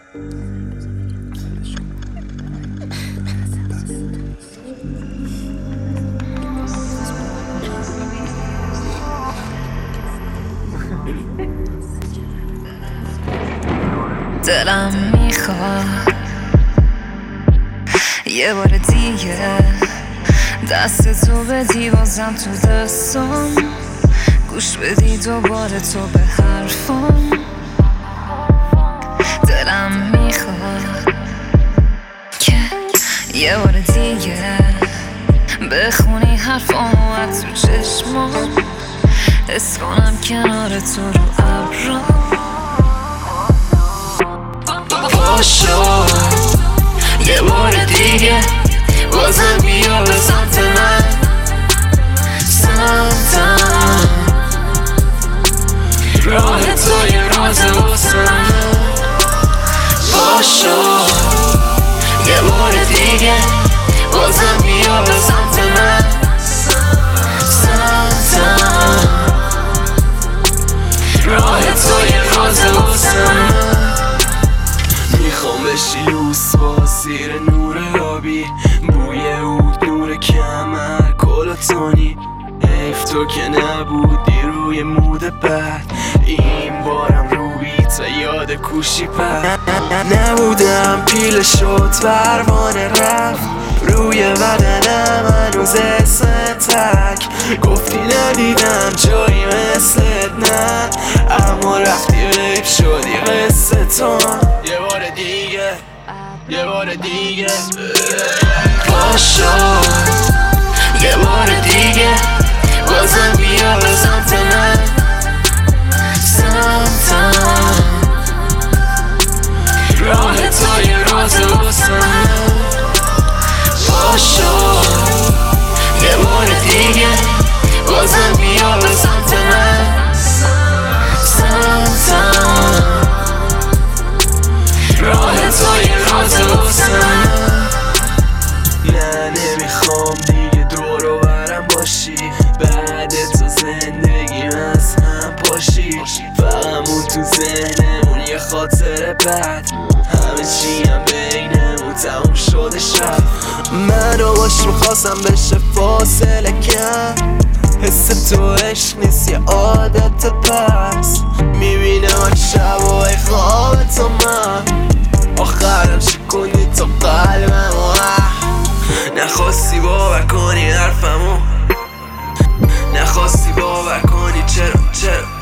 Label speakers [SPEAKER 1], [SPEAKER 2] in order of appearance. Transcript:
[SPEAKER 1] دلم میخواد یه بار دیگه دست تو بدی بازم تو دستم، گوش بدی دوباره تو به حرفم. دلم میخواد که یه بار دیگه بخونی حرفامو از تو چشمام، حس کنم کنار تو رو ابرام.
[SPEAKER 2] پاشو یه بار دیگه بازم بیا به سمت من، سمتم راه تو یه راز واسم. پاشو یه بار دیگه بازم بیا به سمت من، سمتم راه تو یه راز واسم. میخوام بشی لوس با زیر نور آبی، بوی عود نور کمر کلاتانی. حیف تو که نبودی روی مود بد، این بارم رو بیت و یاد کوشی پد. نبودم پیل شد پروانه رفت روی بدنم هنوز اسم تک. گفتی ندیدم جایی مثلت نه، اما رفتی ریپ شدی قصه تو. یه بار دیگه یه بار دیگه پاشو یه بار دیگه بازم بیا به سمت من، سمتم راه تو یه راز واسم. پاشو یه بار دیگه بازم بیا به سمت من، سمتم راه تو یه راز واسم. نه نمیخوام دیگه دور و برم باشی، بعد تو زندگیم از هم پاشی. فقمون تو ذهنمون یه خاطر بد، همه چی هم بینمون تموم شده شد. منو باش میخواستم بشه فاصله کم، حس تو عشق نیست یه عادت پس. میبینم شبای خواب تو من، آخرم شکندی تو قلبم. نخواستی باور کنی حرفمو، نخواستی باور کنی چرا